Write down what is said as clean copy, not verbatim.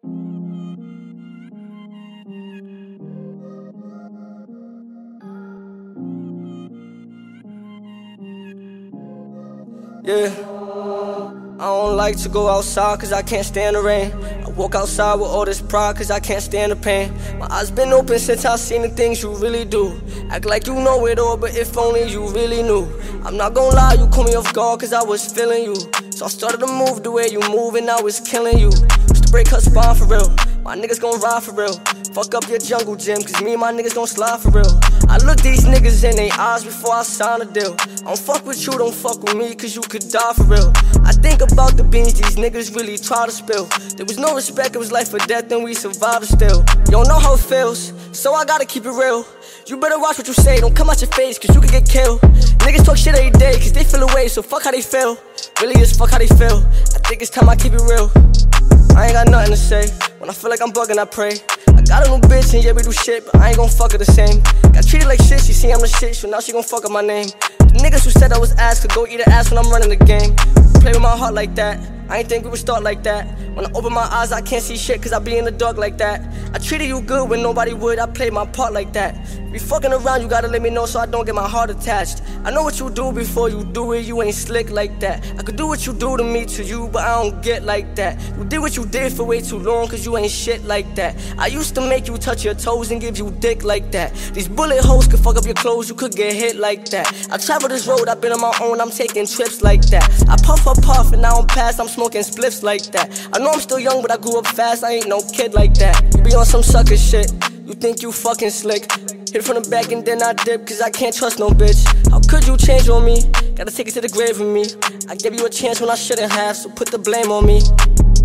Yeah, I don't like to go outside cause I can't stand the rain. I walk outside with all this pride cause I can't stand the pain. My eyes been open since I seen the things you really do. Act like you know it all, but if only you really knew. I'm not gon' lie, you caught me off guard cause I was feeling you. So I started to move the way you move and now it's killing you. Used to break her spine for real, my niggas gon' ride for real. Fuck up your jungle gym cause me and my niggas gon' slide for real. I look these niggas in their eyes before I sign a deal. I don't fuck with you, don't fuck with me cause you could die for real. I think about the beans these niggas really try to spill. There was no respect, it was life or death and we survived it still. You don't know how it feels, so I gotta keep it real. You better watch what you say, don't come out your face cause you could get killed. Niggas talk shit every day cause they feel away, so fuck how they feel. Really is fuck how they feel. I think it's time I keep it real. I ain't got nothing to say. When I feel like I'm bugging, I pray. I got a new bitch and yeah, we do shit, but I ain't gon' fuck her the same. Got treated like shit, she see I'm the shit, so now she gon' fuck up my name. The niggas who said I was ass could go eat an ass when I'm running the game. Play with my heart like that, I ain't think we would start like that. When I open my eyes, I can't see shit cause I be in the dark like that. I treated you good when nobody would, I played my part like that. Be fucking around, you gotta let me know so I don't get my heart attached. I know what you do before you do it, you ain't slick like that. I could do what you do to me to you, but I don't get like that. You did what you did for way too long cause you ain't shit like that. I used to make you touch your toes and give you dick like that. These bullet holes could fuck up your clothes, you could get hit like that. I travel this road, I've been on my own, I'm taking trips like that. I puff and now I'm past, I'm smoking spliffs like that. I know I'm still young but I grew up fast, I ain't no kid like that. You be on some sucker shit, you think you fucking slick. Hit from the back and then I dip cause I can't trust no bitch. How could you change on me? Gotta take it to the grave with me. I gave you a chance when I shouldn't have, so put the blame on me.